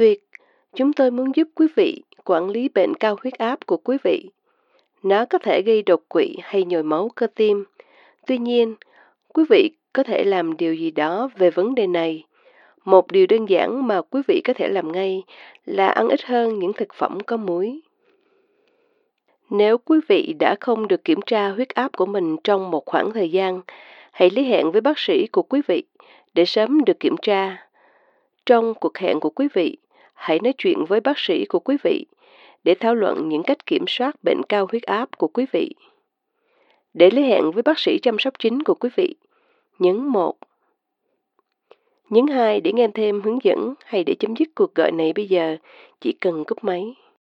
Tuyệt, chúng tôi muốn giúp quý vị quản lý bệnh cao huyết áp của quý vị. Nó có thể gây đột quỵ hay nhồi máu cơ tim. Tuy nhiên, quý vị có thể làm điều gì đó về vấn đề này. Một điều đơn giản mà quý vị có thể làm ngay là ăn ít hơn những thực phẩm có muối. Nếu quý vị đã không được kiểm tra huyết áp của mình trong một khoảng thời gian, hãy liên hệ với bác sĩ của quý vị để sớm được kiểm tra. Trong cuộc hẹn của quý vị, hãy nói chuyện với bác sĩ của quý vị để thảo luận những cách kiểm soát bệnh cao huyết áp của quý vị. Để liên hệ với bác sĩ chăm sóc chính của quý vị, nhấn 1. Nhấn 2 để nghe thêm hướng dẫn hay để chấm dứt cuộc gọi này bây giờ, chỉ cần cúp máy.